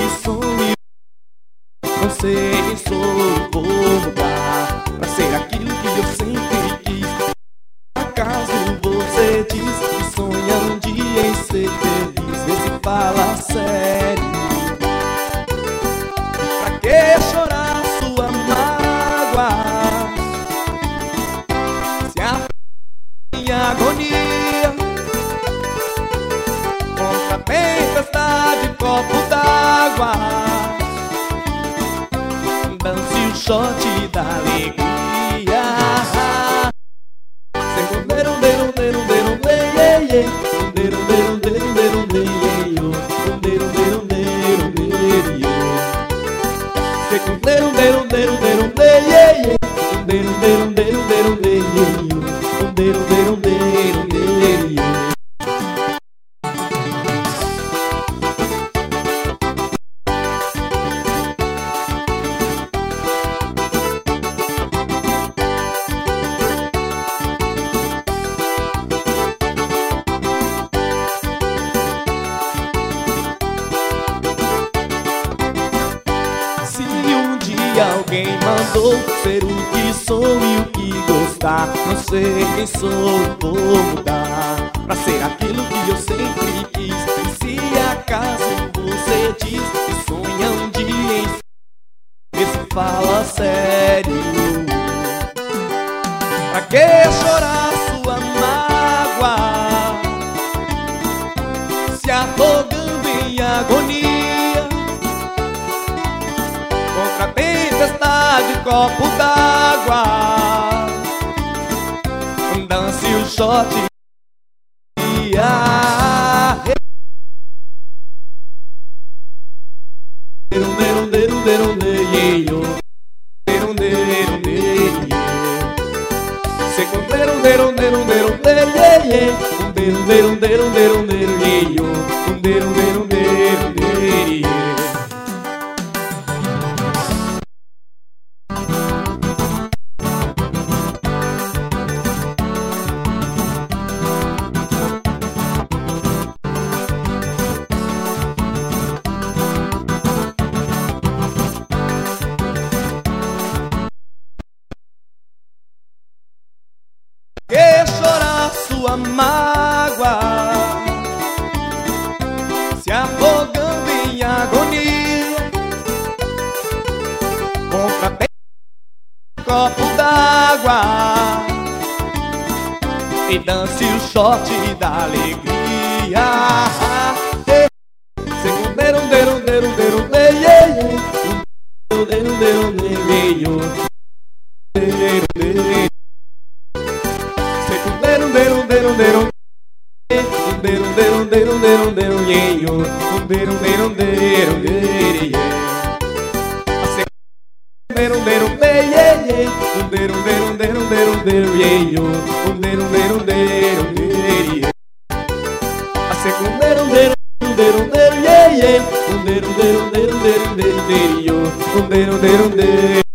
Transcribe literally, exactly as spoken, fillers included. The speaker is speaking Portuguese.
que sou e não sei quem sou, vou mudar pra ser aquilo que eu sempre quis. Acaso você diz que sonha um dia em ser feliz? Vê se fala sério. Pra que chorar sua mágoa? Se a minha agonia contra a tempestade, copo d'água, dance o shot da alegria. Sem derum derum derum derum derum derum derum derum derum derum derum derum derum derum. Sem derum derum derum derum derum derum derum derum derum derum derum derum derum. Alguém mandou ser o que sou e o que gostar. Não sei quem sou, vou mudar pra ser aquilo que eu sempre quis. E se acaso você diz que sonha um dia em ser, se fala sério. Pra que chorar sua mágoa, se afogando em agonia contra a tempestade, copo d'água, dance o shot. Derum derum derum derum derum derum derum derum. Second derum derum derum derum derum derum derum derum derum derum derum derum derum. Que chorar sua mágoa, se afogando em agonia contra um copo d'água, e dance o shot da alegria. Segundo derum derum derum derum derum derum derum derum derum. Derum derum derum derum derum derum derum derum derum yeyo derum derum derum derum. Derum derum derum derum derum derum derum derum yeyo derum derum derum derum. A segunda derum derum derum derum yeyo derum derum derum derum derum derum derum derum derum.